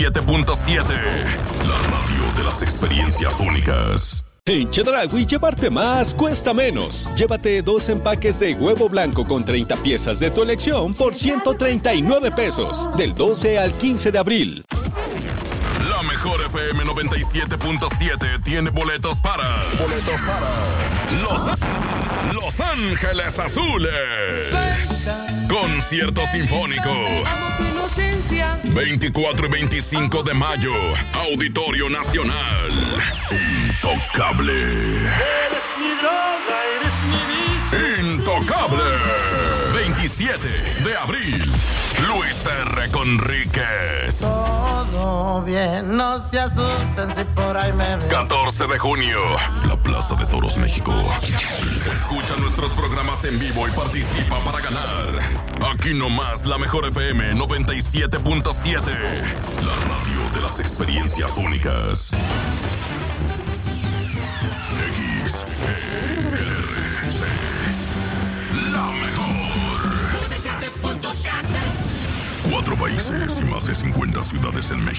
7.7, la radio de las experiencias únicas. En Chedraui, llevarte más cuesta menos. Llévate 2 empaques de huevo blanco con 30 piezas de tu elección por 139 pesos. Del 12 al 15 de abril. La mejor FM 97.7 tiene boletos para Los Ángeles Azules. Concierto sinfónico. 24 y 25 de mayo. Auditorio Nacional. Intocable. Eres mi droga, eres mi vicio. Intocable. 27 de abril. Luis R. Conríquez. Todo bien, no se asusten si por ahí me ven. 14 de junio. La Plaza de Toros, México. Escucha nuestros programas en vivo y participa para ganar. Aquí nomás la mejor FM 97.7. La radio de las experiencias únicas. XERC. La mejor. 97.7. 4 países y más de 50 ciudades en México.